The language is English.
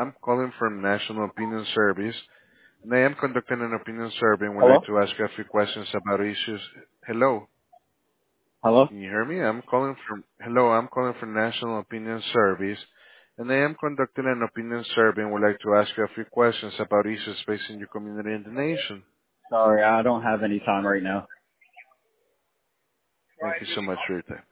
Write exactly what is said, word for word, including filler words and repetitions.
I'm calling from National Opinion Service, and I am conducting an opinion survey and would Hello? like to ask you a few questions about issues. Hello, Hello? can you hear me? I'm calling from Hello, I'm calling from National Opinion Service, and I am conducting an opinion survey and would like to ask you a few questions about issues facing your community and the nation. Sorry, I don't have any time right now. Thank you so much for your time.